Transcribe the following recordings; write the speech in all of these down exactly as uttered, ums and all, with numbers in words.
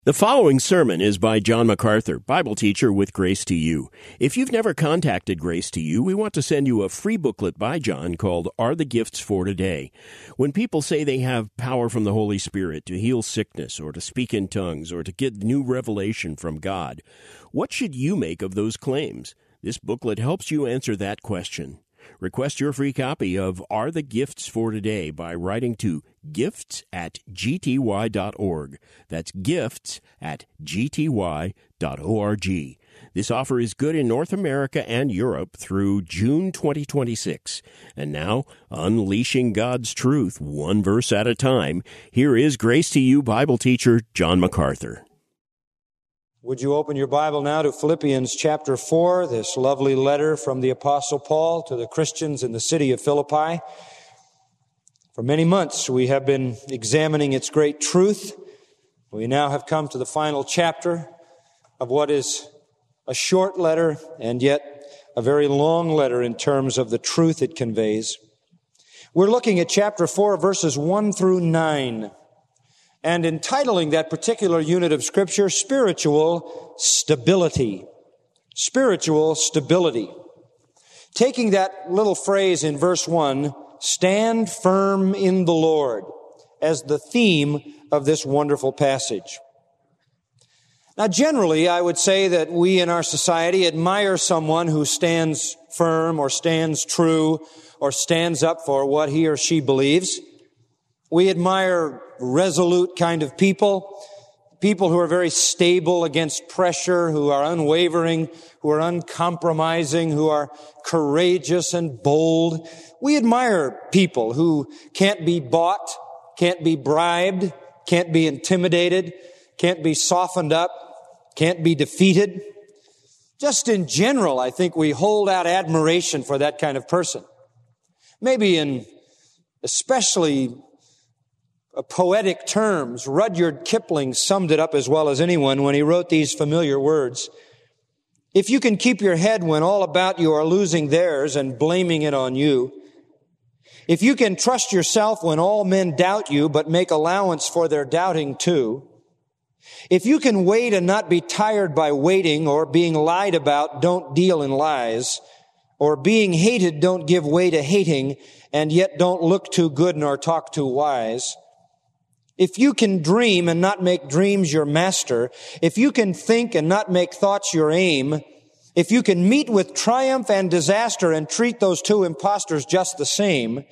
The following sermon is by John MacArthur, Bible teacher with Grace to You. If you've never contacted Grace to You, we want to send you a free booklet by John called Are the Gifts for Today? When people say they have power from the Holy Spirit to heal sickness or to speak in tongues or to get new revelation from God, what should you make of those claims? This booklet helps you answer that question. Request your free copy of Are the Gifts for Today by writing to gifts at g t y dot org. That's gifts at g t y dot org. This offer is good in North America and Europe through June twenty twenty-six. And now, unleashing God's truth one verse at a time, here is Grace to You Bible teacher John MacArthur. Would you open your Bible now to Philippians chapter four, this lovely letter from the Apostle Paul to the Christians in the city of Philippi. For many months we have been examining its great truth. We now have come to the final chapter of what is a short letter and yet a very long letter in terms of the truth it conveys. We're looking at chapter four, verses one through nine. And entitling that particular unit of Scripture, Spiritual Stability. Spiritual Stability. Taking that little phrase in verse one, stand firm in the Lord, as the theme of this wonderful passage. Now, generally, I would say that we in our society admire someone who stands firm or stands true or stands up for what he or she believes. We admire resolute kind of people, people who are very stable against pressure, who are unwavering, who are uncompromising, who are courageous and bold. We admire people who can't be bought, can't be bribed, can't be intimidated, can't be softened up, can't be defeated. Just in general, I think we hold out admiration for that kind of person. Maybe in especially poetic terms, Rudyard Kipling summed it up as well as anyone when he wrote these familiar words. If you can keep your head when all about you are losing theirs and blaming it on you, if you can trust yourself when all men doubt you but make allowance for their doubting too, if you can wait and not be tired by waiting or being lied about, don't deal in lies, or being hated, don't give way to hating, and yet don't look too good nor talk too wise, if you can dream and not make dreams your master, if you can think and not make thoughts your aim, if you can meet with triumph and disaster and treat those two impostors just the same,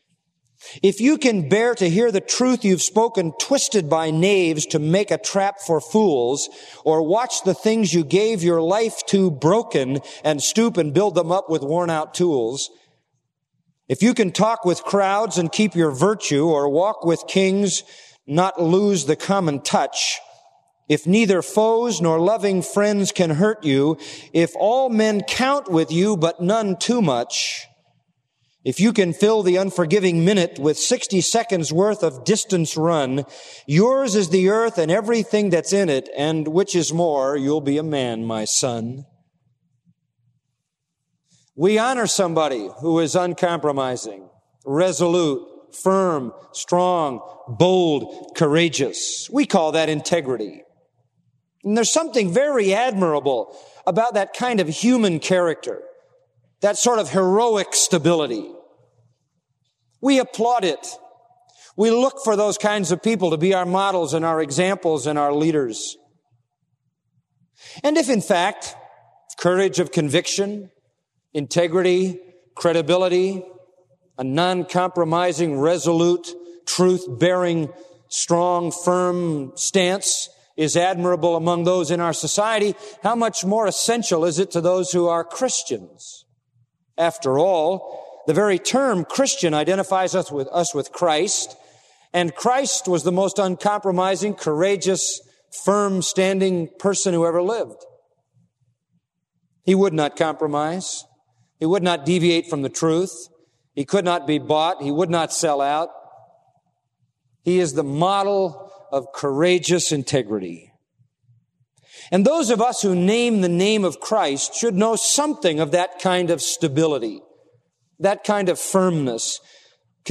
if you can bear to hear the truth you've spoken twisted by knaves to make a trap for fools, or watch the things you gave your life to broken and stoop and build them up with worn-out tools, if you can talk with crowds and keep your virtue, or walk with kings, not lose the common touch, if neither foes nor loving friends can hurt you, if all men count with you but none too much, if you can fill the unforgiving minute with sixty seconds worth of distance run, yours is the earth and everything that's in it, and which is more, you'll be a man, my son. We honor somebody who is uncompromising, resolute, firm, strong, bold, courageous. We call that integrity. And there's something very admirable about that kind of human character, that sort of heroic stability. We applaud it. We look for those kinds of people to be our models and our examples and our leaders. And if in fact, courage of conviction, integrity, credibility, a non-compromising, resolute, truth-bearing, strong, firm stance is admirable among those in our society, how much more essential is it to those who are Christians? After all, the very term Christian identifies us with, us with Christ, and Christ was the most uncompromising, courageous, firm-standing person who ever lived. He would not compromise. He would not deviate from the truth. He could not be bought. He would not sell out. He is the model of courageous integrity. And those of us who name the name of Christ should know something of that kind of stability, that kind of firmness,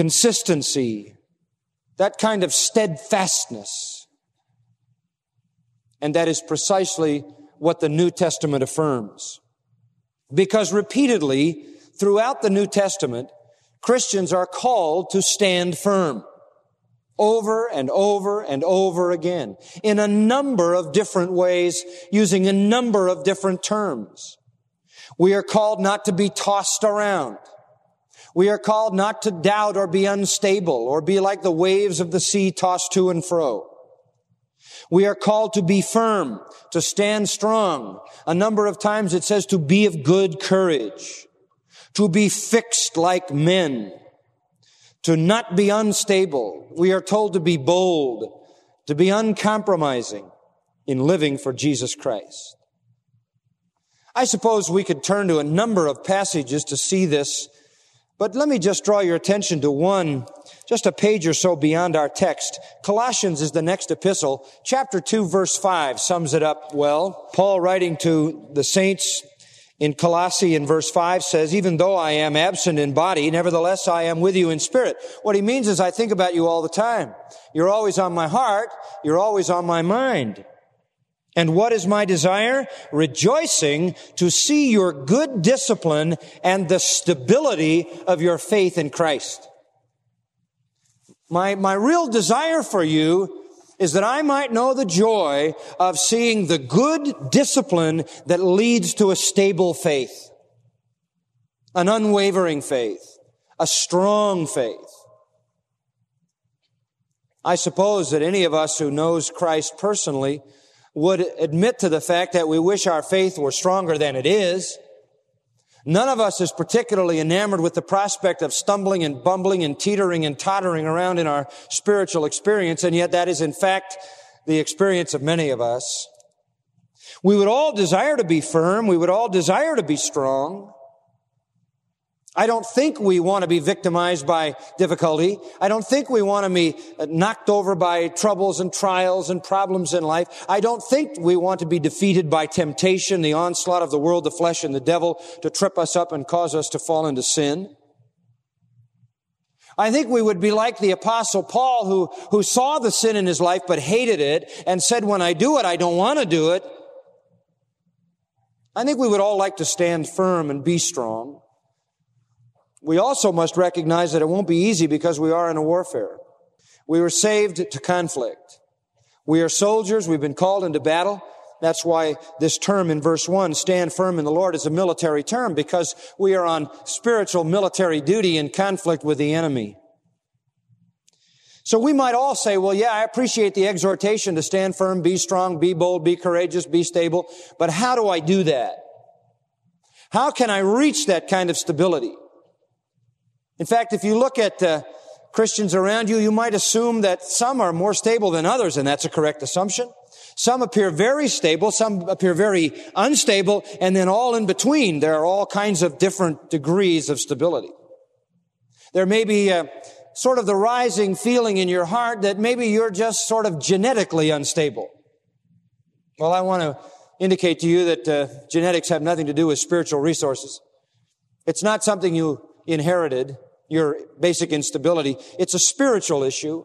consistency, that kind of steadfastness. And that is precisely what the New Testament affirms. Because repeatedly, throughout the New Testament, Christians are called to stand firm. Over and over and over again. In a number of different ways, using a number of different terms. We are called not to be tossed around. We are called not to doubt or be unstable or be like the waves of the sea tossed to and fro. We are called to be firm, to stand strong. A number of times it says to be of good courage, to be fixed like men, to not be unstable. We are told to be bold, to be uncompromising in living for Jesus Christ. I suppose we could turn to a number of passages to see this, but let me just draw your attention to one, just a page or so beyond our text. Colossians is the next epistle. Chapter two, verse five sums it up well. Paul, writing to the saints in Colossae in verse five, says, even though I am absent in body, nevertheless I am with you in spirit. What he means is I think about you all the time. You're always on my heart. You're always on my mind. And what is my desire? Rejoicing to see your good discipline and the stability of your faith in Christ. My, my real desire for you is that I might know the joy of seeing the good discipline that leads to a stable faith, an unwavering faith, a strong faith. I suppose that any of us who knows Christ personally would admit to the fact that we wish our faith were stronger than it is. None of us is particularly enamored with the prospect of stumbling and bumbling and teetering and tottering around in our spiritual experience, and yet that is in fact the experience of many of us. We would all desire to be firm. We would all desire to be strong. I don't think we want to be victimized by difficulty. I don't think we want to be knocked over by troubles and trials and problems in life. I don't think we want to be defeated by temptation, the onslaught of the world, the flesh, and the devil to trip us up and cause us to fall into sin. I think we would be like the Apostle Paul who, who saw the sin in his life but hated it and said, when I do it, I don't want to do it. I think we would all like to stand firm and be strong. We also must recognize that it won't be easy because we are in a warfare. We were saved to conflict. We are soldiers. We've been called into battle. That's why this term in verse one, stand firm in the Lord, is a military term, because we are on spiritual military duty in conflict with the enemy. So we might all say, well, yeah, I appreciate the exhortation to stand firm, be strong, be bold, be courageous, be stable. But how do I do that? How can I reach that kind of stability? In fact, if you look at uh, Christians around you, you might assume that some are more stable than others, and that's a correct assumption. Some appear very stable, some appear very unstable, and then all in between, there are all kinds of different degrees of stability. There may be a, sort of the rising feeling in your heart that maybe you're just sort of genetically unstable. Well, I want to indicate to you that uh, genetics have nothing to do with spiritual resources. It's not something you inherited, your basic instability. It's a spiritual issue.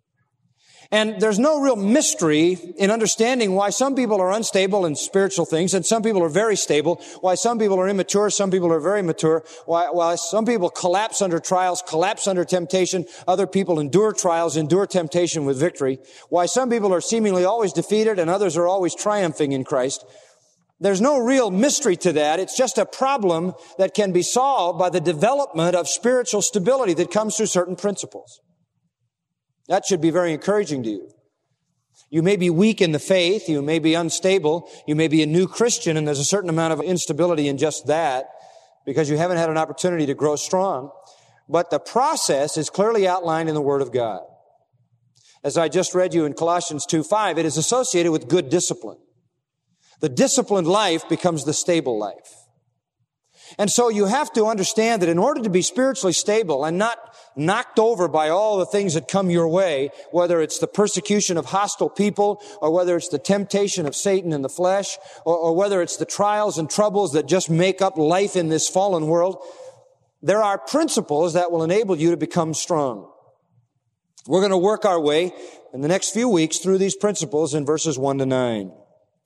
And there's no real mystery in understanding why some people are unstable in spiritual things and some people are very stable, why some people are immature, some people are very mature, why, why some people collapse under trials, collapse under temptation, other people endure trials, endure temptation with victory, why some people are seemingly always defeated and others are always triumphing in Christ. There's no real mystery to that. It's just a problem that can be solved by the development of spiritual stability that comes through certain principles. That should be very encouraging to you. You may be weak in the faith. You may be unstable. You may be a new Christian, and there's a certain amount of instability in just that because you haven't had an opportunity to grow strong. But the process is clearly outlined in the Word of God. As I just read you in Colossians two five, it is associated with good discipline. The disciplined life becomes the stable life. And so you have to understand that in order to be spiritually stable and not knocked over by all the things that come your way, whether it's the persecution of hostile people, or whether it's the temptation of Satan in the flesh, or, or whether it's the trials and troubles that just make up life in this fallen world, there are principles that will enable you to become strong. We're going to work our way in the next few weeks through these principles in verses one to nine.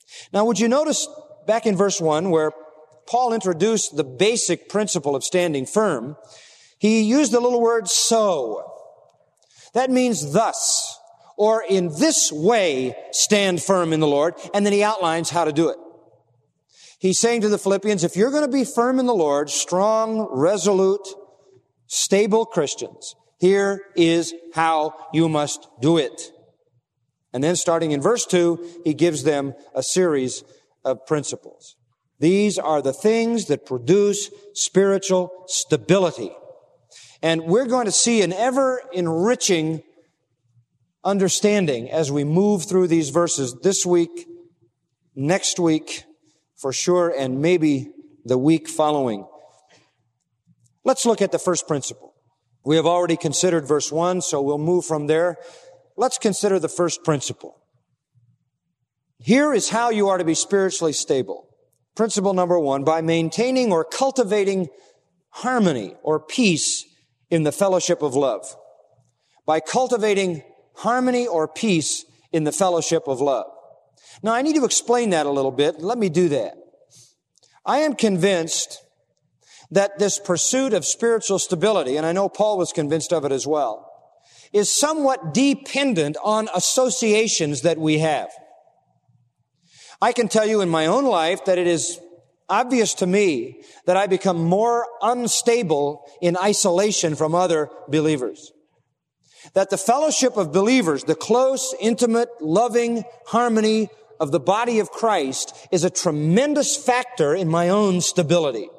Now, would you notice back in verse one where Paul introduced the basic principle of standing firm, he used the little word so. That means thus, or in this way, stand firm in the Lord, and then he outlines how to do it. He's saying to the Philippians, if you're going to be firm in the Lord, strong, resolute, stable Christians, here is how you must do it. And then starting in verse two, he gives them a series of principles. These are the things that produce spiritual stability. And we're going to see an ever enriching understanding as we move through these verses this week, next week, for sure, and maybe the week following. Let's look at the first principle. We have already considered verse one, so we'll move from there. Let's consider the first principle. Here is how you are to be spiritually stable. Principle number one, by maintaining or cultivating harmony or peace in the fellowship of love. By cultivating harmony or peace in the fellowship of love. Now, I need to explain that a little bit. Let me do that. I am convinced that this pursuit of spiritual stability, and I know Paul was convinced of it as well, is somewhat dependent on associations that we have. I can tell you in my own life that it is obvious to me that I become more unstable in isolation from other believers. That the fellowship of believers, the close, intimate, loving harmony of the body of Christ is a tremendous factor in my own stability.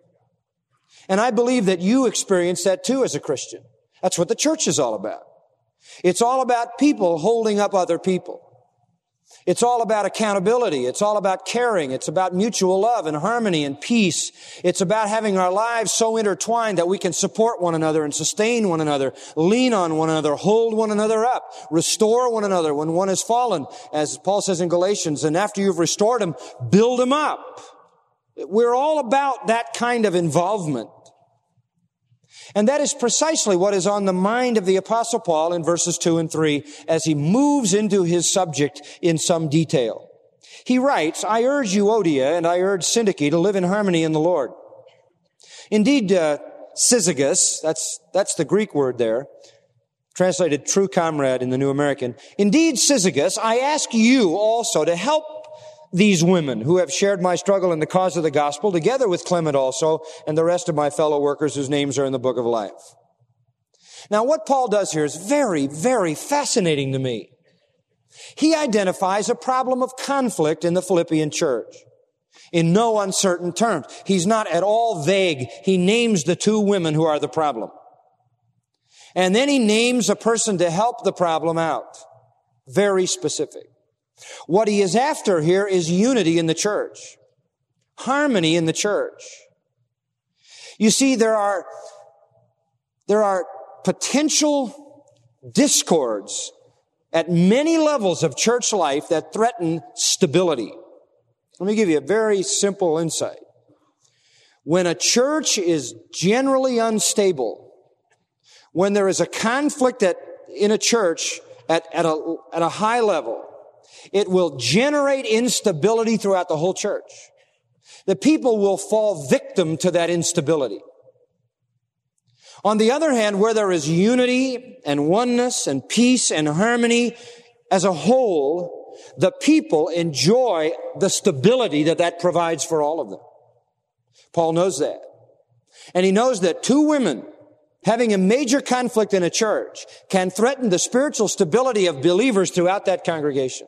And I believe that you experience that too as a Christian. That's what the church is all about. It's all about people holding up other people. It's all about accountability. It's all about caring. It's about mutual love and harmony and peace. It's about having our lives so intertwined that we can support one another and sustain one another, lean on one another, hold one another up, restore one another when one has fallen, as Paul says in Galatians, and after you've restored them, build them up. We're all about that kind of involvement. And that is precisely what is on the mind of the Apostle Paul in verses two and three as he moves into his subject in some detail. He writes, I urge Euodia and I urge Syntyche to live in harmony in the Lord. Indeed, uh, syzygus, that's, that's the Greek word there, translated true comrade in the New American. Indeed, syzygus, I ask you also to help these women who have shared my struggle in the cause of the gospel, together with Clement also, and the rest of my fellow workers whose names are in the book of life. Now, what Paul does here is very, very fascinating to me. He identifies a problem of conflict in the Philippian church in no uncertain terms. He's not at all vague. He names the two women who are the problem. And then he names a person to help the problem out. Very specific. What he is after here is unity in the church, harmony in the church. You see, there are, there are potential discords at many levels of church life that threaten stability. Let me give you a very simple insight. When a church is generally unstable, when there is a conflict at, in a church at, at, a, at a high level, it will generate instability throughout the whole church. The people will fall victim to that instability. On the other hand, where there is unity and oneness and peace and harmony as a whole, the people enjoy the stability that that provides for all of them. Paul knows that. And he knows that two women having a major conflict in a church can threaten the spiritual stability of believers throughout that congregation.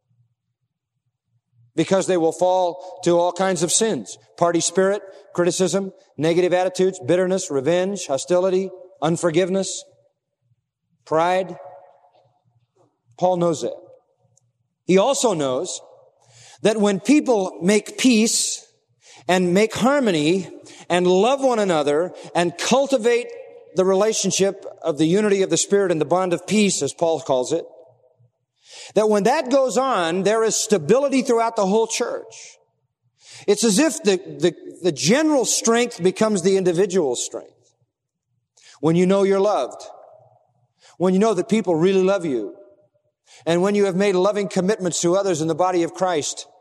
Because they will fall to all kinds of sins. Party spirit, criticism, negative attitudes, bitterness, revenge, hostility, unforgiveness, pride. Paul knows that. He also knows that when people make peace and make harmony and love one another and cultivate the relationship of the unity of the Spirit and the bond of peace, as Paul calls it, that when that goes on, there is stability throughout the whole church. It's as if the, the, the general strength becomes the individual strength. When you know you're loved, when you know that people really love you, and when you have made loving commitments to others in the body of Christ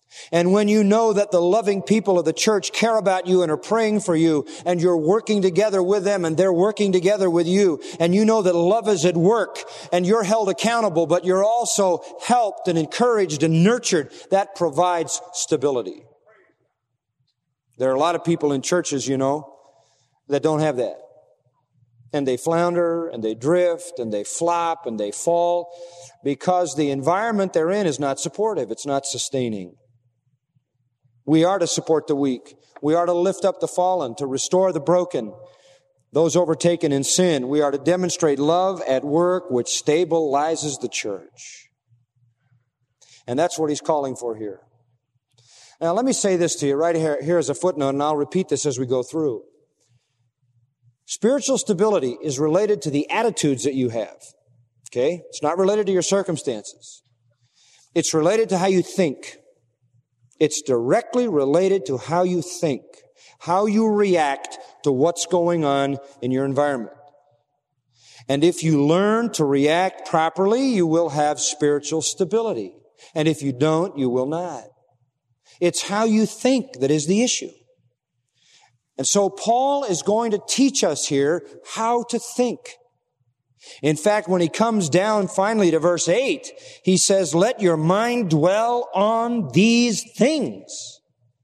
And when you know that the loving people of the church care about you and are praying for you, and you're working together with them and they're working together with you, and you know that love is at work and you're held accountable, but you're also helped and encouraged and nurtured, that provides stability. There are a lot of people in churches, you know, that don't have that. And they flounder and they drift and they flop and they fall because the environment they're in is not supportive. It's not sustaining. We are to support the weak. We are to lift up the fallen, to restore the broken, those overtaken in sin. We are to demonstrate love at work, which stabilizes the church. And that's what he's calling for here. Now, let me say this to you right here. Here's a footnote, and I'll repeat this as we go through. Spiritual stability is related to the attitudes that you have. Okay? It's not related to your circumstances. It's related to how you think. It's directly related to how you think, how you react to what's going on in your environment. And if you learn to react properly, you will have spiritual stability. And if you don't, you will not. It's how you think that is the issue. And so Paul is going to teach us here how to think. In fact, when he comes down finally to verse eight, he says, let your mind dwell on these things.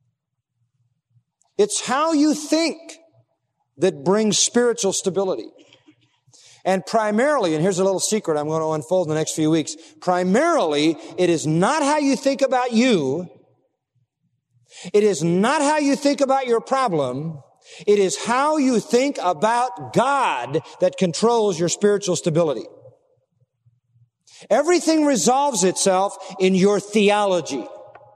It's how you think that brings spiritual stability. And primarily, and here's a little secret I'm going to unfold in the next few weeks, primarily, it is not how you think about you. It is not how you think about your problem. It is how you think about God that controls your spiritual stability. Everything resolves itself in your theology.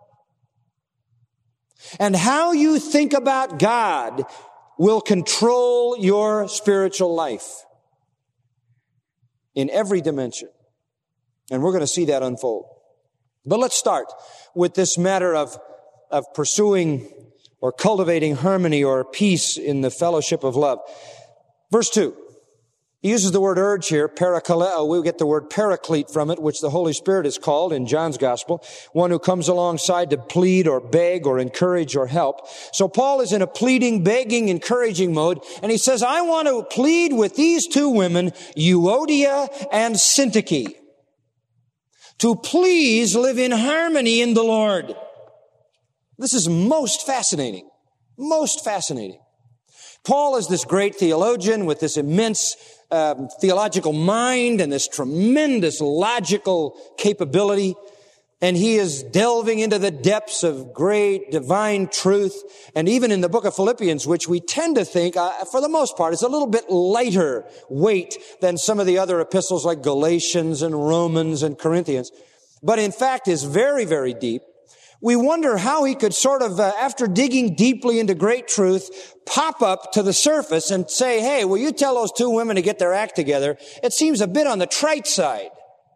And how you think about God will control your spiritual life in every dimension. And we're going to see that unfold. But let's start with this matter of, of pursuing or cultivating harmony or peace in the fellowship of love. Verse two. He uses the word urge here, parakaleo. We get the word paraclete from it, which the Holy Spirit is called in John's Gospel. One who comes alongside to plead or beg or encourage or help. So Paul is in a pleading, begging, encouraging mode. And he says, I want to plead with these two women, Euodia and Syntyche, to please live in harmony in the Lord. This is most fascinating. Most fascinating. Paul is this great theologian with this immense um, theological mind and this tremendous logical capability. And he is delving into the depths of great divine truth. And even in the book of Philippians, which we tend to think, uh, for the most part, is a little bit lighter weight than some of the other epistles like Galatians and Romans and Corinthians. But in fact is very, very deep. We wonder how he could sort of, uh, after digging deeply into great truth, pop up to the surface and say, hey, will you tell those two women to get their act together? It seems a bit on the trite side.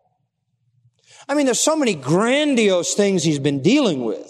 I mean, there's so many grandiose things he's been dealing with.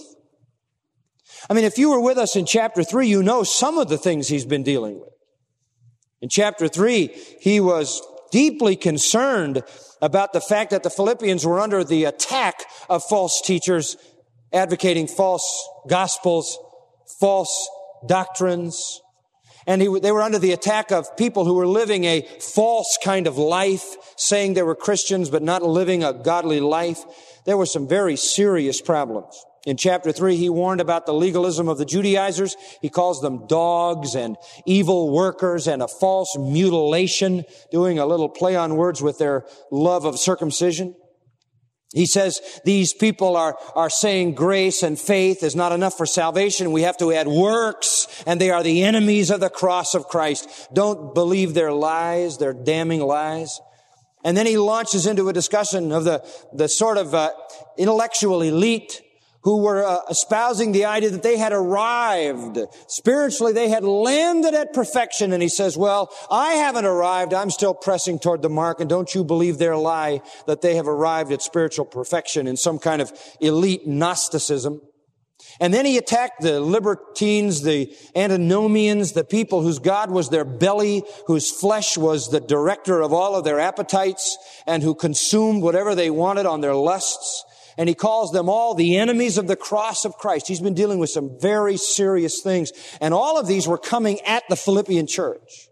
I mean, if you were with us in chapter three, you know some of the things he's been dealing with. In chapter three, he was deeply concerned about the fact that the Philippians were under the attack of false teachers advocating false gospels, false doctrines. And he, they were under the attack of people who were living a false kind of life, saying they were Christians but not living a godly life. There were some very serious problems. In chapter three, he warned about the legalism of the Judaizers. He calls them dogs and evil workers and a false mutilation, doing a little play on words with their love of circumcision. He says these people are, are saying grace and faith is not enough for salvation. We have to add works, and they are the enemies of the cross of Christ. Don't believe their lies, their damning lies. And then he launches into a discussion of the, the sort of uh, intellectual elite who were uh, espousing the idea that they had arrived. Spiritually, they had landed at perfection. And he says, well, I haven't arrived. I'm still pressing toward the mark. And don't you believe their lie that they have arrived at spiritual perfection in some kind of elite Gnosticism. And then he attacked the libertines, the antinomians, the people whose God was their belly, whose flesh was the director of all of their appetites, and who consumed whatever they wanted on their lusts. And he calls them all the enemies of the cross of Christ. He's been dealing with some very serious things. And all of these were coming at the Philippian church.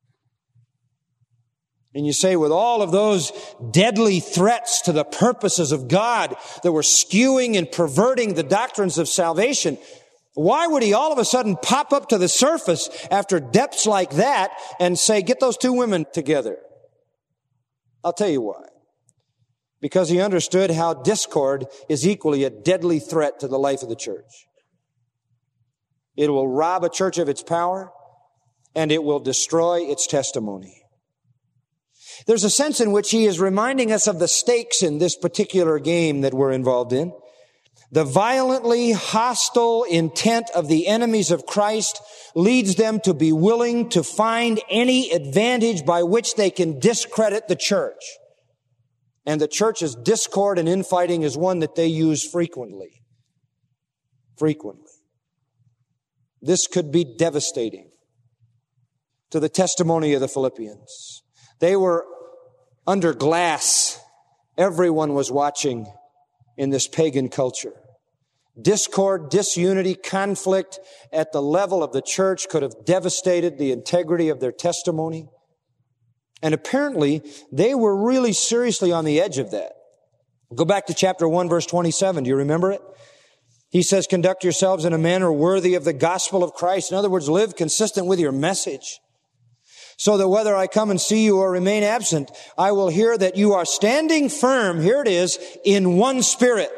And you say, with all of those deadly threats to the purposes of God that were skewing and perverting the doctrines of salvation, why would he all of a sudden pop up to the surface after depths like that and say, get those two women together? I'll tell you why. Because he understood how discord is equally a deadly threat to the life of the church. It will rob a church of its power, and it will destroy its testimony. There's a sense in which he is reminding us of the stakes in this particular game that we're involved in. The violently hostile intent of the enemies of Christ leads them to be willing to find any advantage by which they can discredit the church. And the church's discord and infighting is one that they use frequently. Frequently. This could be devastating to the testimony of the Philippians. They were under glass. Everyone was watching in this pagan culture. Discord, disunity, conflict at the level of the church could have devastated the integrity of their testimony. And apparently, they were really seriously on the edge of that. Go back to chapter one, verse twenty-seven. Do you remember it? He says, conduct yourselves in a manner worthy of the gospel of Christ. In other words, live consistent with your message. So that whether I come and see you or remain absent, I will hear that you are standing firm, here it is, in one spirit,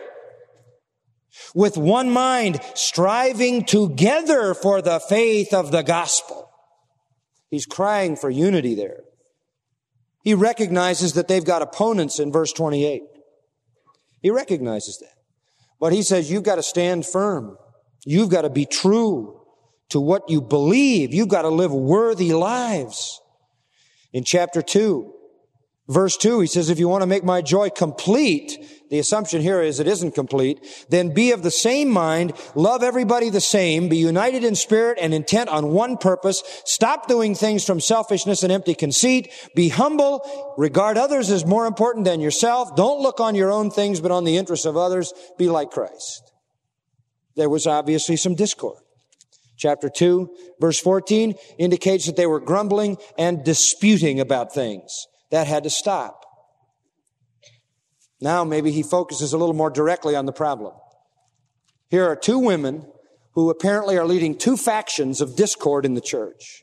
with one mind, striving together for the faith of the gospel. He's crying for unity there. He recognizes that they've got opponents in verse twenty-eight. He recognizes that. But he says, you've got to stand firm. You've got to be true to what you believe. You've got to live worthy lives. In chapter two, verse two, he says, if you want to make my joy complete, the assumption here is it isn't complete, then be of the same mind, love everybody the same, be united in spirit and intent on one purpose, stop doing things from selfishness and empty conceit, be humble, regard others as more important than yourself, don't look on your own things but on the interests of others, be like Christ. There was obviously some discord. Chapter two, verse fourteen indicates that they were grumbling and disputing about things. That had to stop. Now maybe he focuses a little more directly on the problem. Here are two women who apparently are leading two factions of discord in the church.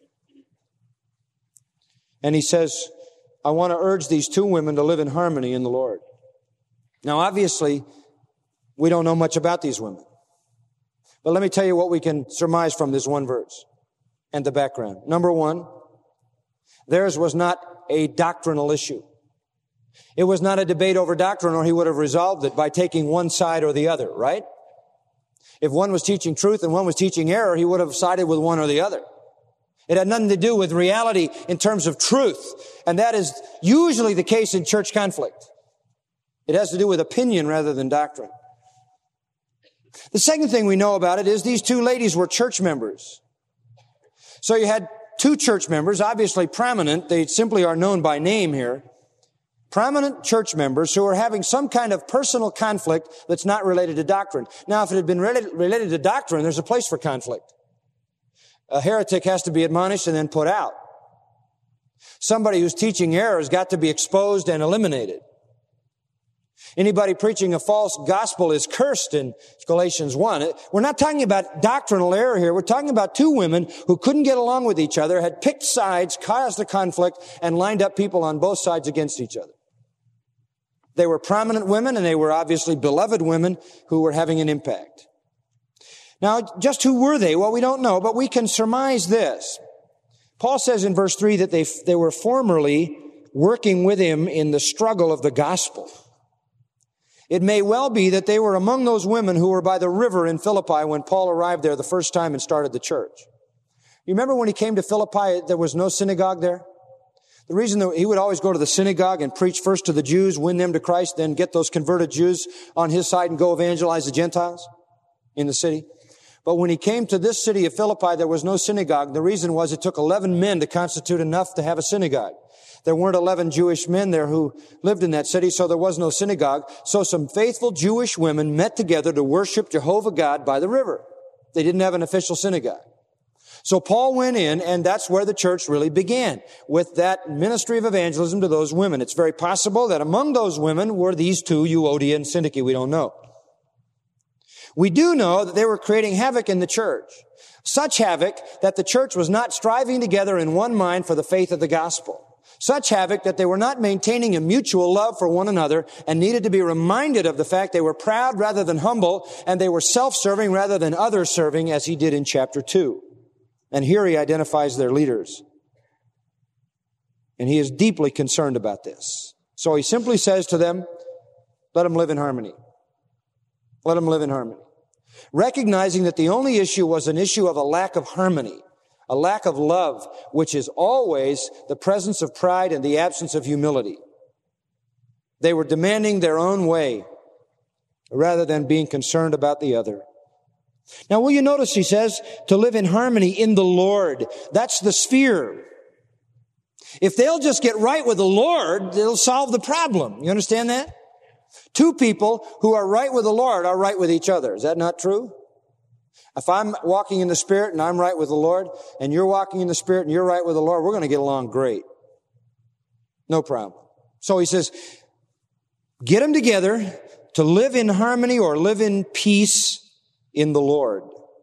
And he says, I want to urge these two women to live in harmony in the Lord. Now obviously, we don't know much about these women. But let me tell you what we can surmise from this one verse and the background. Number one, theirs was not a doctrinal issue. It was not a debate over doctrine, or he would have resolved it by taking one side or the other, right? If one was teaching truth and one was teaching error, he would have sided with one or the other. It had nothing to do with reality in terms of truth. And that is usually the case in church conflict. It has to do with opinion rather than doctrine. The second thing we know about it is these two ladies were church members. So you had two church members, obviously prominent. They simply are known by name here. Prominent church members who are having some kind of personal conflict that's not related to doctrine. Now, if it had been related, related to doctrine, there's a place for conflict. A heretic has to be admonished and then put out. Somebody who's teaching error has got to be exposed and eliminated. Anybody preaching a false gospel is cursed in Galatians one. We're not talking about doctrinal error here. We're talking about two women who couldn't get along with each other, had picked sides, caused a conflict, and lined up people on both sides against each other. They were prominent women, and they were obviously beloved women who were having an impact. Now, just who were they? Well, we don't know, but we can surmise this. Paul says in verse three that they, they were formerly working with him in the struggle of the gospel. It may well be that they were among those women who were by the river in Philippi when Paul arrived there the first time and started the church. You remember when he came to Philippi, there was no synagogue there? The reason that he would always go to the synagogue and preach first to the Jews, win them to Christ, then get those converted Jews on his side and go evangelize the Gentiles in the city. But when he came to this city of Philippi, there was no synagogue. The reason was it took eleven men to constitute enough to have a synagogue. There weren't eleven Jewish men there who lived in that city, so there was no synagogue. So some faithful Jewish women met together to worship Jehovah God by the river. They didn't have an official synagogue. So Paul went in, and that's where the church really began, with that ministry of evangelism to those women. It's very possible that among those women were these two, Euodia and Syntyche. We don't know. We do know that they were creating havoc in the church. Such havoc that the church was not striving together in one mind for the faith of the gospel. Such havoc that they were not maintaining a mutual love for one another and needed to be reminded of the fact they were proud rather than humble, and they were self-serving rather than others-serving, as he did in chapter two. And here he identifies their leaders. And he is deeply concerned about this. So he simply says to them, let them live in harmony. Let them live in harmony. Recognizing that the only issue was an issue of a lack of harmony, a lack of love, which is always the presence of pride and the absence of humility. They were demanding their own way rather than being concerned about the other. Now, will you notice he says to live in harmony in the Lord. That's the sphere. If they'll just get right with the Lord, it'll solve the problem. You understand that? Two people who are right with the Lord are right with each other. Is that not true? If I'm walking in the Spirit and I'm right with the Lord, and you're walking in the Spirit and you're right with the Lord, we're going to get along great. No problem. So he says, get them together to live in harmony or live in peace in the Lord.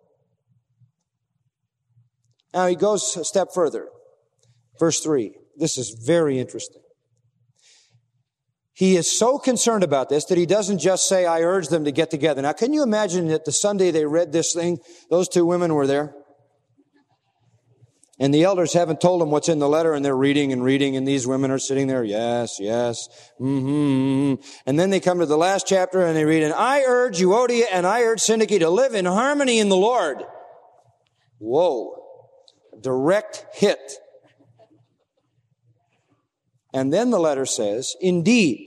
Now he goes a step further. Verse three. This is very interesting. He is so concerned about this that he doesn't just say, I urge them to get together. Now, can you imagine that the Sunday they read this thing, those two women were there? And the elders haven't told them what's in the letter, and they're reading and reading, and these women are sitting there, yes, yes, mm-hmm. And then they come to the last chapter, and they read, and I urge Euodia and I urge Syntyche to live in harmony in the Lord. Whoa. Direct hit. And then the letter says, indeed,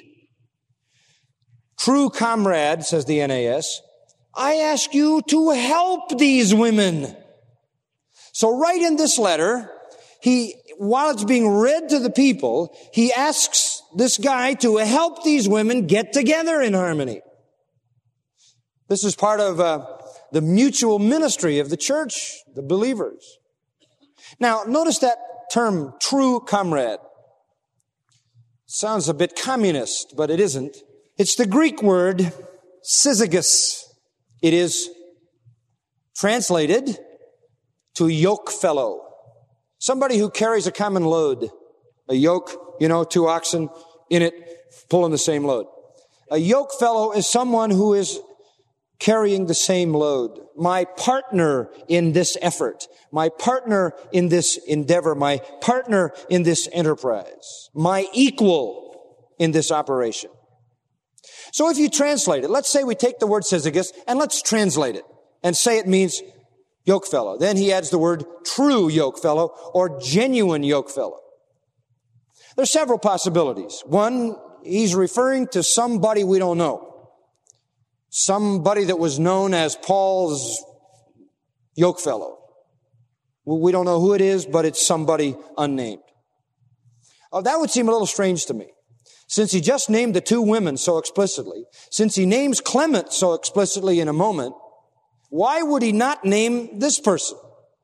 true comrade, says the N A S, I ask you to help these women. So right in this letter, he, while it's being read to the people, he asks this guy to help these women get together in harmony. This is part of uh, the mutual ministry of the church, the believers. Now, notice that term, true comrade. Sounds a bit communist, but it isn't. It's the Greek word syzygus. It is translated to yoke fellow. Somebody who carries a common load. A yoke, you know, two oxen in it, pulling the same load. A yoke fellow is someone who is carrying the same load. My partner in this effort. My partner in this endeavor. My partner in this enterprise. My equal in this operation. So if you translate it, let's say we take the word syzygus and let's translate it and say it means yoke fellow. Then he adds the word true yoke fellow or genuine yoke fellow. There's several possibilities. One, he's referring to somebody we don't know. Somebody that was known as Paul's yoke fellow. We don't know who it is, but it's somebody unnamed. Oh, that would seem a little strange to me. Since he just named the two women so explicitly, since he names Clement so explicitly in a moment, why would he not name this person?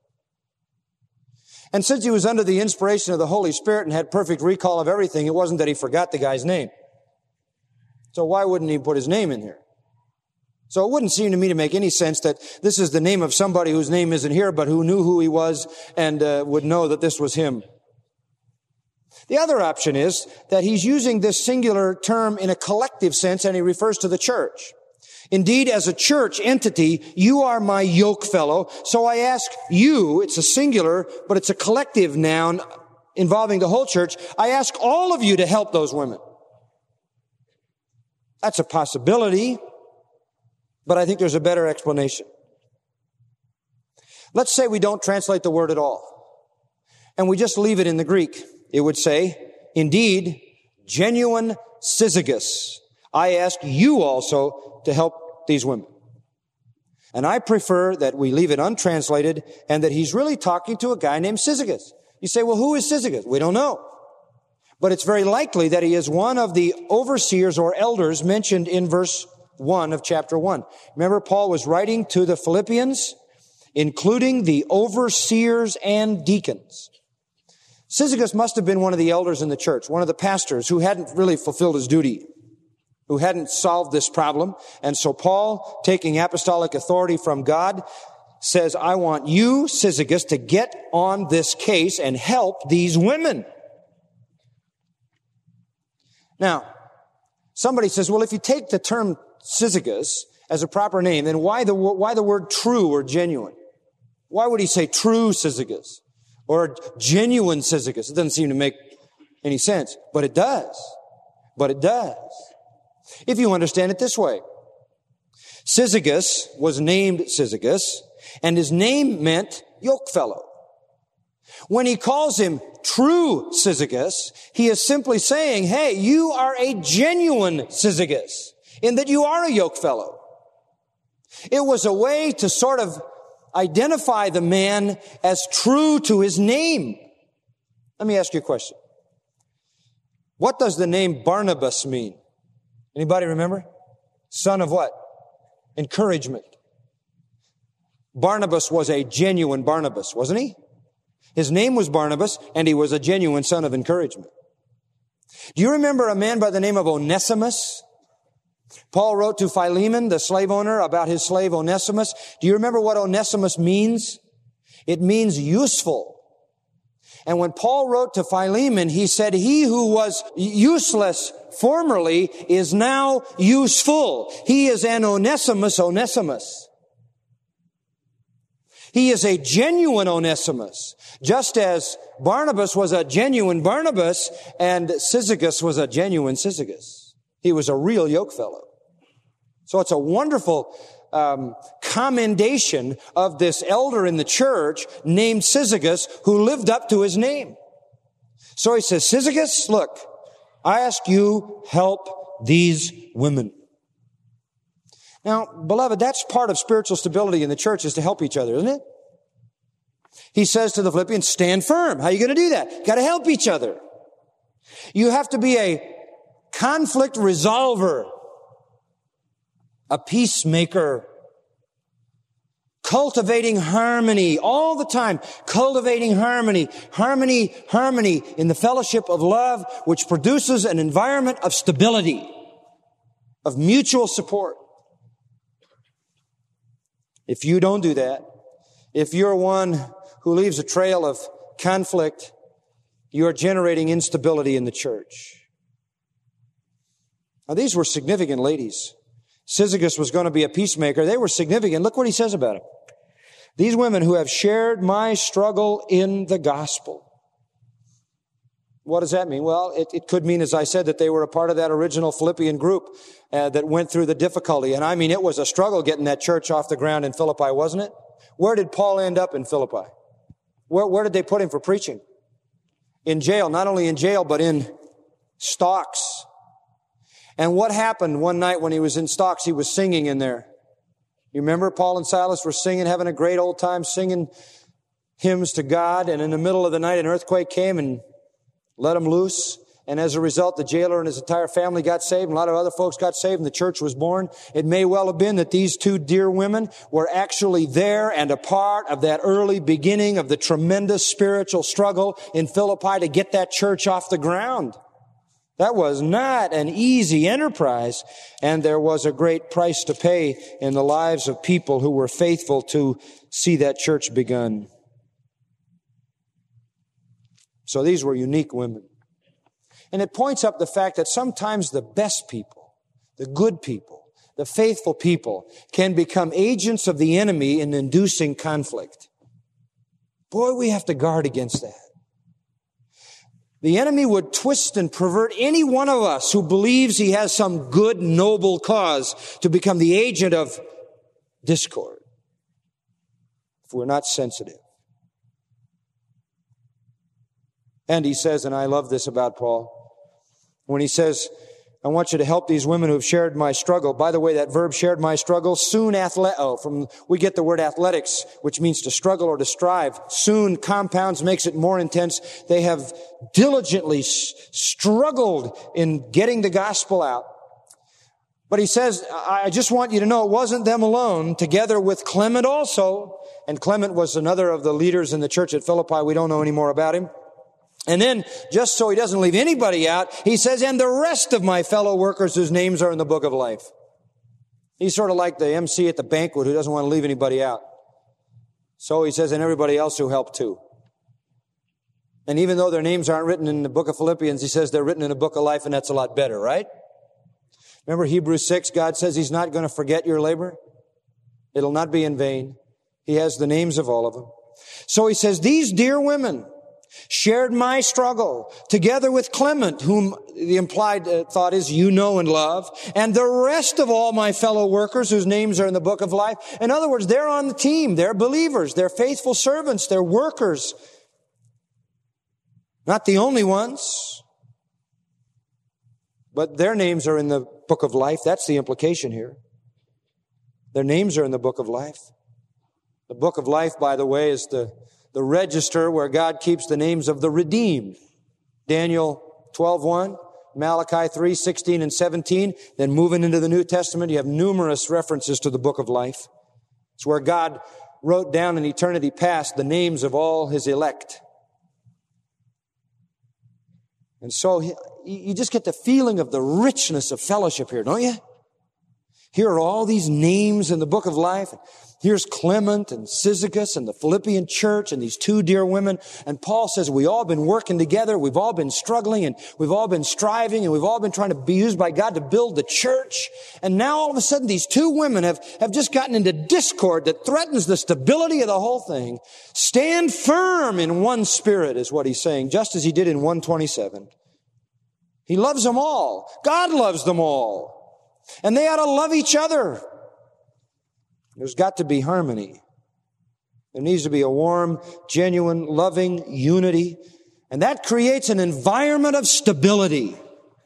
And since he was under the inspiration of the Holy Spirit and had perfect recall of everything, it wasn't that he forgot the guy's name. So why wouldn't he put his name in here? So it wouldn't seem to me to make any sense that this is the name of somebody whose name isn't here, but who knew who he was and uh, would know that this was him. The other option is that he's using this singular term in a collective sense, and he refers to the church. Indeed, as a church entity, you are my yoke fellow. So I ask you, it's a singular, but it's a collective noun involving the whole church. I ask all of you to help those women. That's a possibility, but I think there's a better explanation. Let's say we don't translate the word at all, and we just leave it in the Greek. It would say, indeed, genuine syzygus. I ask you also to help these women. And I prefer that we leave it untranslated and that he's really talking to a guy named Syzygus. You say, well, who is Syzygus? We don't know. But it's very likely that he is one of the overseers or elders mentioned in verse one of chapter one. Remember, Paul was writing to the Philippians, including the overseers and deacons. Syzygus must have been one of the elders in the church, one of the pastors who hadn't really fulfilled his duty, who hadn't solved this problem. And so Paul, taking apostolic authority from God, says, I want you, Syzygus, to get on this case and help these women. Now, somebody says, well, if you take the term Syzygus as a proper name, then why the, why the word true or genuine? Why would he say true Syzygus or genuine Syzygus? It doesn't seem to make any sense, but it does. But it does. If you understand it this way, Syzygus was named Syzygus, and his name meant yokefellow. When he calls him true Syzygus, he is simply saying, hey, you are a genuine Syzygus, in that you are a yokefellow. It was a way to sort of identify the man as true to his name. Let me ask you a question. What does the name Barnabas mean? Anybody remember? Son of what? Encouragement. Barnabas was a genuine Barnabas, wasn't he? His name was Barnabas, and he was a genuine son of encouragement. Do you remember a man by the name of Onesimus? Paul wrote to Philemon, the slave owner, about his slave Onesimus. Do you remember what Onesimus means? It means useful. And when Paul wrote to Philemon, he said, he who was useless formerly is now useful. He is an Onesimus Onesimus. He is a genuine Onesimus, just as Barnabas was a genuine Barnabas and Syzygus was a genuine Syzygus. He was a real yokefellow. So it's a wonderful um, commendation of this elder in the church named Syzygus who lived up to his name. So he says, Syzygus, look, I ask you, help these women. Now, beloved, that's part of spiritual stability in the church, is to help each other, isn't it? He says to the Philippians, stand firm. How are you going to do that? You've got to help each other. You have to be a conflict resolver, a peacemaker, cultivating harmony all the time, cultivating harmony, harmony, harmony in the fellowship of love, which produces an environment of stability, of mutual support. If you don't do that, if you're one who leaves a trail of conflict, you're generating instability in the church. Now, these were significant ladies. Syzygus was going to be a peacemaker. They were significant. Look what he says about them. These women who have shared my struggle in the gospel. What does that mean? Well, it, it could mean, as I said, that they were a part of that original Philippian group uh, that went through the difficulty. And I mean, it was a struggle getting that church off the ground in Philippi, wasn't it? Where did Paul end up in Philippi? Where, where did they put him for preaching? In jail. Not only in jail, but in stocks. And what happened one night when he was in stocks? He was singing in there. You remember Paul and Silas were singing, having a great old time, singing hymns to God. And in the middle of the night, an earthquake came and let them loose. And as a result, the jailer and his entire family got saved. And a lot of other folks got saved, and the church was born. It may well have been that these two dear women were actually there and a part of that early beginning of the tremendous spiritual struggle in Philippi to get that church off the ground. That was not an easy enterprise, and there was a great price to pay in the lives of people who were faithful to see that church begun. So these were unique women. And it points up the fact that sometimes the best people, the good people, the faithful people can become agents of the enemy in inducing conflict. Boy, we have to guard against that. The enemy would twist and pervert any one of us who believes he has some good, noble cause to become the agent of discord if we're not sensitive. And he says, and I love this about Paul, when he says, I want you to help these women who have shared my struggle. By the way, that verb shared my struggle, soon athleo, from, we get the word athletics, which means to struggle or to strive. Soon compounds, makes it more intense. They have diligently s- struggled in getting the gospel out. But he says, I just want you to know it wasn't them alone, together with Clement also. And Clement was another of the leaders in the church at Philippi. We don't know any more about him. And then, just so he doesn't leave anybody out, he says, and the rest of my fellow workers whose names are in the book of life. He's sort of like the M C at the banquet who doesn't want to leave anybody out. So he says, and everybody else who helped too. And even though their names aren't written in the book of Philippians, he says they're written in the book of life, and that's a lot better, right? Remember Hebrews six, God says he's not going to forget your labor. It'll not be in vain. He has the names of all of them. So he says, these dear women shared my struggle, together with Clement, whom the implied uh, thought is you know and love, and the rest of all my fellow workers whose names are in the book of life. In other words, they're on the team. They're believers. They're faithful servants. They're workers. Not the only ones, but their names are in the book of life. That's the implication here. Their names are in the book of life. The book of life, by the way, is the The register where God keeps the names of the redeemed. Daniel twelve one, Malachi three sixteen and seventeen. Then moving into the New Testament, you have numerous references to the book of life. It's where God wrote down in eternity past the names of all his elect. And so you just get the feeling of the richness of fellowship here, don't you? Here are all these names in the book of life. Here's Clement and Syzygus and the Philippian church and these two dear women. And Paul says we all been working together. We've all been struggling and we've all been striving and we've all been trying to be used by God to build the church. And now all of a sudden these two women have, have just gotten into discord that threatens the stability of the whole thing. Stand firm in one spirit is what he's saying, just as he did in one twenty-seven. He loves them all. God loves them all. And they ought to love each other. There's got to be harmony. There needs to be a warm, genuine, loving unity. And that creates an environment of stability.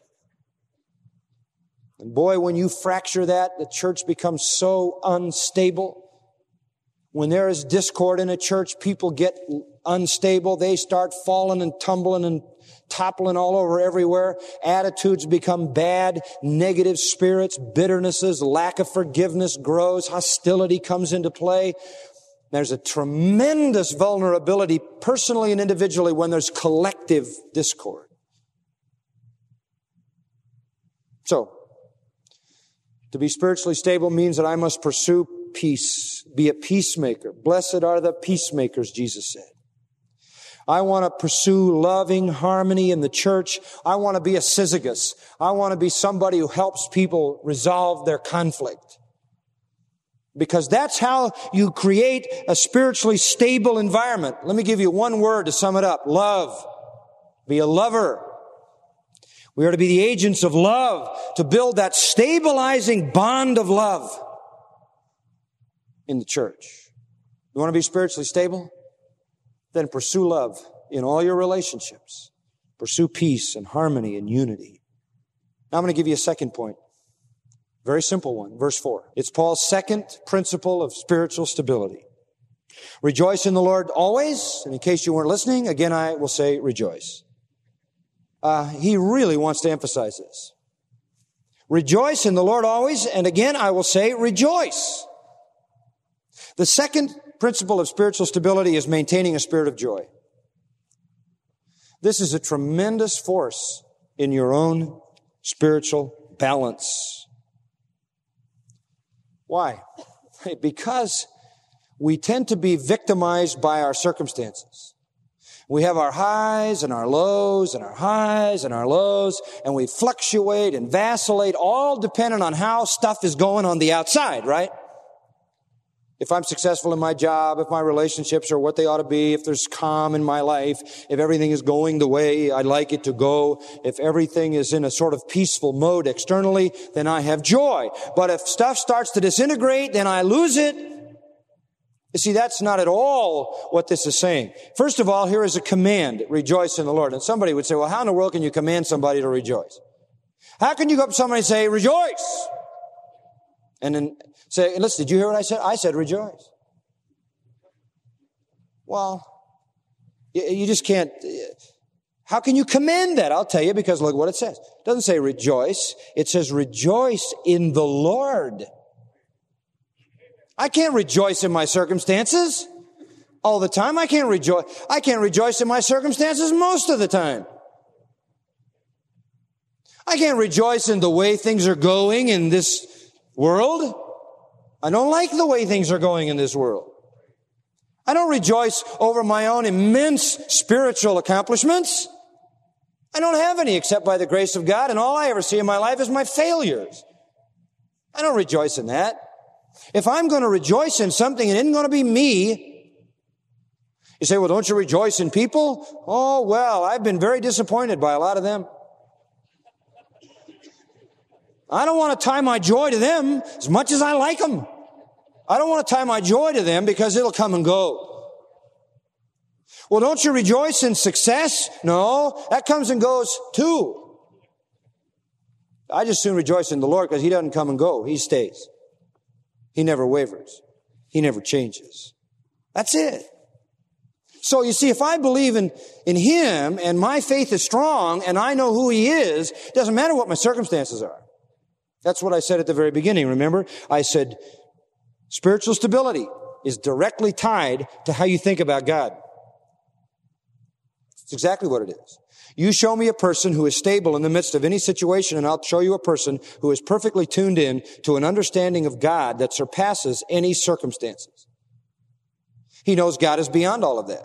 And boy, when you fracture that, the church becomes so unstable. When there is discord in a church, people get unstable. They start falling and tumbling and toppling all over everywhere. Attitudes become bad. Negative spirits, bitternesses, lack of forgiveness grows. Hostility comes into play. There's a tremendous vulnerability personally and individually when there's collective discord. So, to be spiritually stable means that I must pursue peace, be a peacemaker. Blessed are the peacemakers, Jesus said. I want to pursue loving harmony in the church. I want to be a Syzygus. I want to be somebody who helps people resolve their conflict. Because that's how you create a spiritually stable environment. Let me give you one word to sum it up. Love. Be a lover. We are to be the agents of love to build that stabilizing bond of love in the church. You want to be spiritually stable? Then pursue love in all your relationships. Pursue peace and harmony and unity. Now I'm going to give you a second point. Very simple one. Verse four. It's Paul's second principle of spiritual stability. Rejoice in the Lord always. And in case you weren't listening, again I will say rejoice. Uh, he really wants to emphasize this. Rejoice in the Lord always. And again I will say rejoice. The second principle of spiritual stability is maintaining a spirit of joy. This is a tremendous force in your own spiritual balance. Why? Because we tend to be victimized by our circumstances. We have our highs and our lows and our highs and our lows, and we fluctuate and vacillate, all dependent on how stuff is going on the outside, right? If I'm successful in my job, if my relationships are what they ought to be, if there's calm in my life, if everything is going the way I'd like it to go, if everything is in a sort of peaceful mode externally, then I have joy. But if stuff starts to disintegrate, then I lose it. You see, that's not at all what this is saying. First of all, here is a command, rejoice in the Lord. And somebody would say, well, how in the world can you command somebody to rejoice? How can you go up to somebody and say, rejoice? And then say, listen, did you hear what I said? I said rejoice. Well, you just can't. How can you commend that? I'll tell you, because look what it says. It doesn't say rejoice. It says rejoice in the Lord. I can't rejoice in my circumstances all the time. I can't rejoice. I can't rejoice in my circumstances most of the time. I can't rejoice in the way things are going in this world. I don't like the way things are going in this world. I don't rejoice over my own immense spiritual accomplishments. I don't have any except by the grace of God, and all I ever see in my life is my failures. I don't rejoice in that. If I'm going to rejoice in something, it isn't going to be me. You say, well, don't you rejoice in people? Oh, well, I've been very disappointed by a lot of them. I don't want to tie my joy to them as much as I like them. I don't want to tie my joy to them because it'll come and go. Well, don't you rejoice in success? No, that comes and goes too. I just soon rejoice in the Lord because He doesn't come and go. He stays. He never wavers. He never changes. That's it. So you see, if I believe in, in Him and my faith is strong and I know who He is, it doesn't matter what my circumstances are. That's what I said at the very beginning. Remember, I said spiritual stability is directly tied to how you think about God. It's exactly what it is. You show me a person who is stable in the midst of any situation, and I'll show you a person who is perfectly tuned in to an understanding of God that surpasses any circumstances. He knows God is beyond all of that.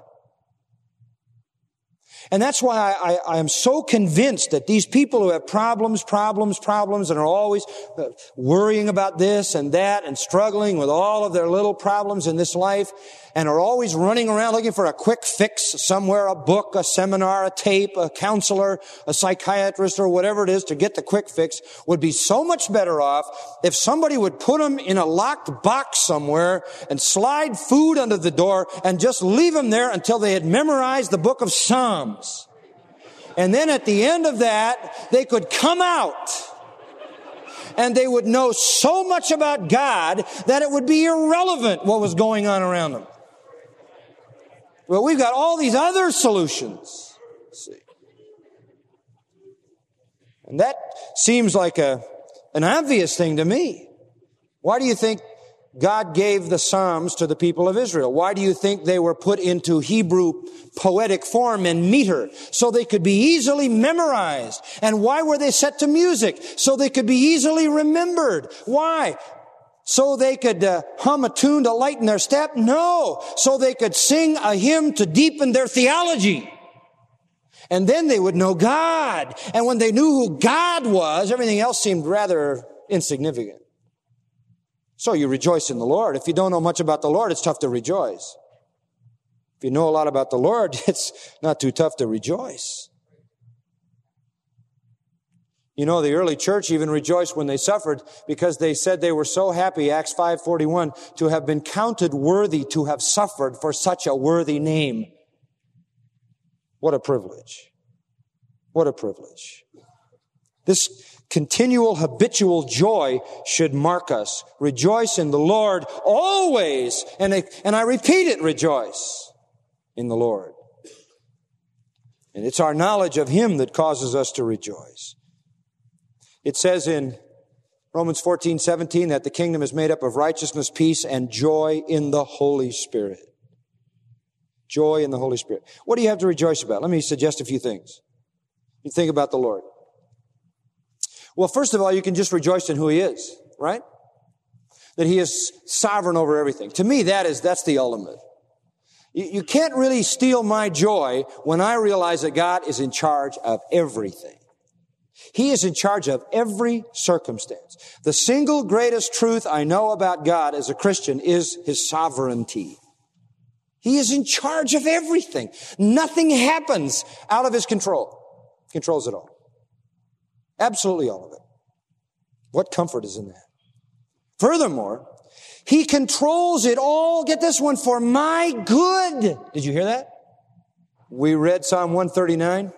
And that's why I, I, I am so convinced that these people who have problems, problems, problems, and are always worrying about this and that and struggling with all of their little problems in this life and are always running around looking for a quick fix somewhere, a book, a seminar, a tape, a counselor, a psychiatrist, or whatever it is to get the quick fix, would be so much better off if somebody would put them in a locked box somewhere and slide food under the door and just leave them there until they had memorized the book of Psalms. And then at the end of that, they could come out and they would know so much about God that it would be irrelevant what was going on around them. Well, we've got all these other solutions. Let's see. And that seems like a, an obvious thing to me. Why do you think God gave the Psalms to the people of Israel? Why do you think they were put into Hebrew poetic form and meter? So they could be easily memorized. And why were they set to music? So they could be easily remembered. Why? So they could uh, hum a tune to lighten their step? No. So they could sing a hymn to deepen their theology. And then they would know God. And when they knew who God was, everything else seemed rather insignificant. So you rejoice in the Lord. If you don't know much about the Lord, it's tough to rejoice. If you know a lot about the Lord, it's not too tough to rejoice. You know, the early church even rejoiced when they suffered because they said they were so happy, Acts five forty-one, to have been counted worthy to have suffered for such a worthy name. What a privilege. What a privilege. This continual habitual joy should mark us. Rejoice in the Lord always. And I, and I repeat it, rejoice in the Lord. And it's our knowledge of Him that causes us to rejoice. It says in Romans fourteen seventeen that the kingdom is made up of righteousness, peace, and joy in the Holy Spirit. Joy in the Holy Spirit. What do you have to rejoice about? Let me suggest a few things. You think about the Lord. Well, first of all, you can just rejoice in who He is, right? That He is sovereign over everything. To me, that is, that's the ultimate. You, you can't really steal my joy when I realize that God is in charge of everything. He is in charge of every circumstance. The single greatest truth I know about God as a Christian is His sovereignty. He is in charge of everything. Nothing happens out of His control. He controls it all. Absolutely all of it. What comfort is in that? Furthermore, He controls it all, get this one, for my good. Did you hear that? We read Psalm one thirty-nine.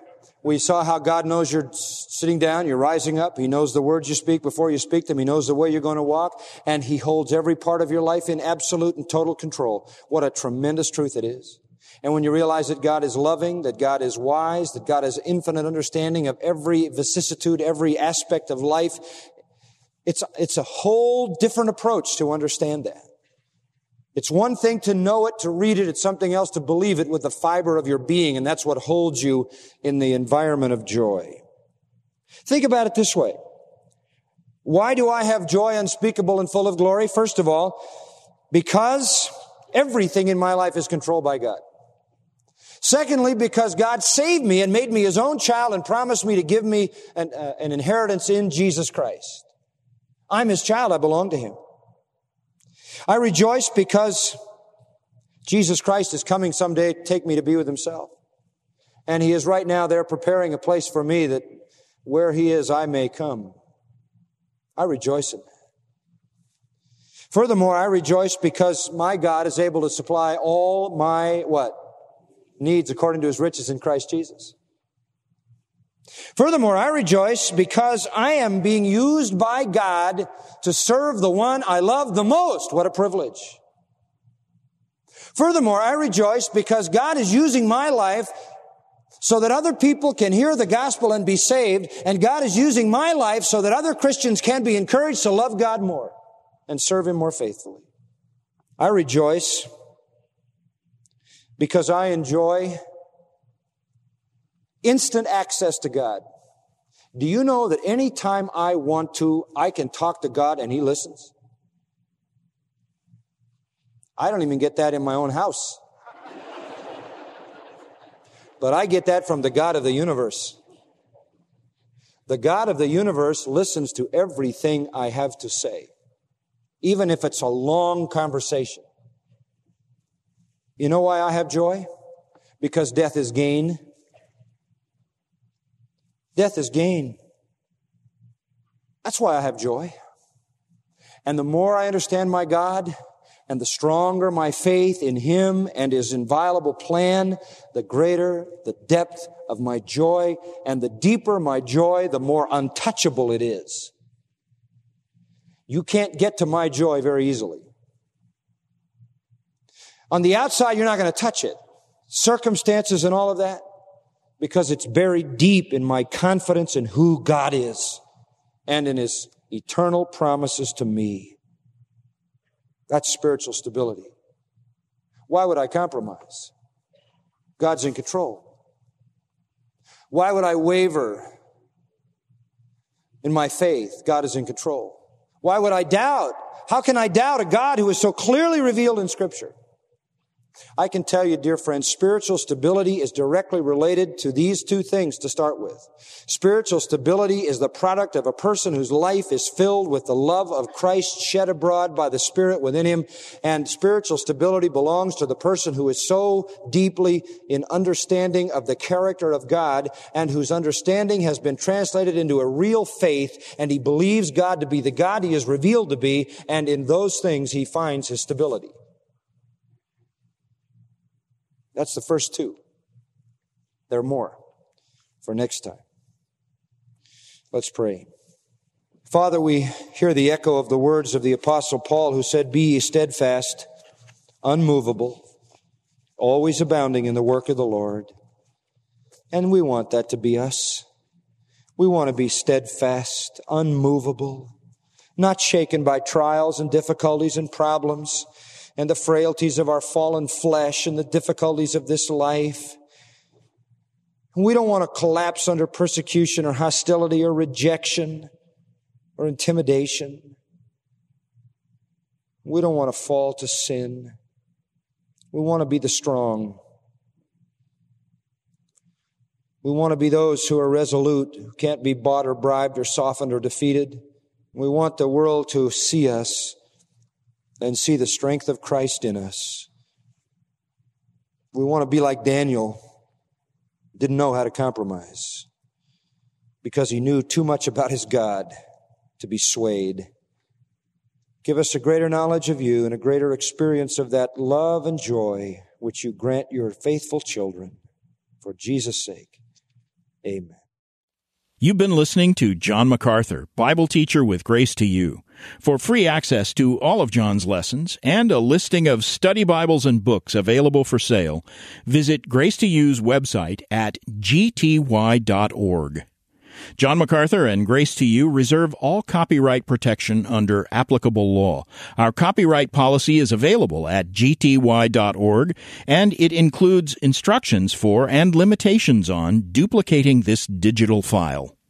We saw how God knows you're sitting down, you're rising up. He knows the words you speak before you speak them. He knows the way you're going to walk. And He holds every part of your life in absolute and total control. What a tremendous truth it is. And when you realize that God is loving, that God is wise, that God has infinite understanding of every vicissitude, every aspect of life, it's, it's a whole different approach to understand that. It's one thing to know it, to read it. It's something else to believe it with the fiber of your being. And that's what holds you in the environment of joy. Think about it this way. Why do I have joy unspeakable and full of glory? First of all, because everything in my life is controlled by God. Secondly, because God saved me and made me His own child and promised me to give me an, uh, an inheritance in Jesus Christ. I'm His child. I belong to Him. I rejoice because Jesus Christ is coming someday to take me to be with Himself. And He is right now there preparing a place for me that where He is, I may come. I rejoice in that. Furthermore, I rejoice because my God is able to supply all my, what? Needs according to His riches in Christ Jesus. Furthermore, I rejoice because I am being used by God to serve the one I love the most. What a privilege. Furthermore, I rejoice because God is using my life so that other people can hear the gospel and be saved, and God is using my life so that other Christians can be encouraged to love God more and serve Him more faithfully. I rejoice because I enjoy instant access to God. Do you know that any time I want to, I can talk to God and He listens? I don't even get that in my own house. But I get that from the God of the universe. The God of the universe listens to everything I have to say, even if it's a long conversation. You know why I have joy? Because death is gain. Death is gain. That's why I have joy. And the more I understand my God, and the stronger my faith in Him and His inviolable plan, the greater the depth of my joy, and the deeper my joy, the more untouchable it is. You can't get to my joy very easily. On the outside, you're not going to touch it. Circumstances and all of that. Because it's buried deep in my confidence in who God is and in His eternal promises to me. That's spiritual stability. Why would I compromise? God's in control. Why would I waver in my faith? God is in control. Why would I doubt? How can I doubt a God who is so clearly revealed in Scripture? I can tell you, dear friends, spiritual stability is directly related to these two things to start with. Spiritual stability is the product of a person whose life is filled with the love of Christ shed abroad by the Spirit within him. And spiritual stability belongs to the person who is so deeply in understanding of the character of God and whose understanding has been translated into a real faith, and he believes God to be the God He is revealed to be, and in those things he finds his stability. That's the first two. There are more for next time. Let's pray. Father, we hear the echo of the words of the Apostle Paul, who said, "Be ye steadfast, unmovable, always abounding in the work of the Lord." And we want that to be us. We want to be steadfast, unmovable, not shaken by trials and difficulties and problems, and the frailties of our fallen flesh and the difficulties of this life. We don't want to collapse under persecution or hostility or rejection or intimidation. We don't want to fall to sin. We want to be the strong. We want to be those who are resolute, who can't be bought or bribed or softened or defeated. We want the world to see us and see the strength of Christ in us. We want to be like Daniel, didn't know how to compromise because he knew too much about his God to be swayed. Give us a greater knowledge of You and a greater experience of that love and joy which You grant Your faithful children. For Jesus' sake, Amen. You've been listening to John MacArthur, Bible teacher with Grace to You. For free access to all of John's lessons and a listing of study Bibles and books available for sale, visit Grace to You's website at g t y dot org. John MacArthur and Grace to You reserve all copyright protection under applicable law. Our copyright policy is available at g t y dot org, and it includes instructions for and limitations on duplicating this digital file.